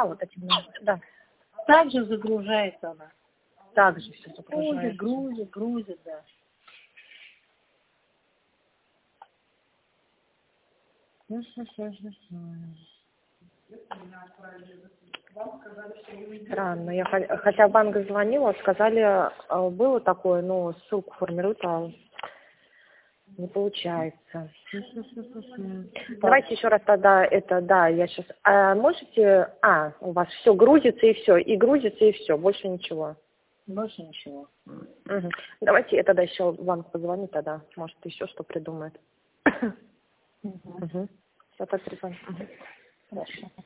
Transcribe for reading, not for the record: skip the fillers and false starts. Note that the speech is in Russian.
вот этим номером, да. Также загружается она. Также все загружается. Грузит, да. Странно. Я хотя в банк звонила, сказали, было такое, но ссылку формируют, а не получается. Давайте еще раз тогда это, да, я сейчас. Можете, у вас все грузится и все, больше ничего. Больше ничего. Угу. Давайте я тогда еще в банк позвоню тогда, может еще что придумает. Угу. Все, так перезвоню. Хорошо.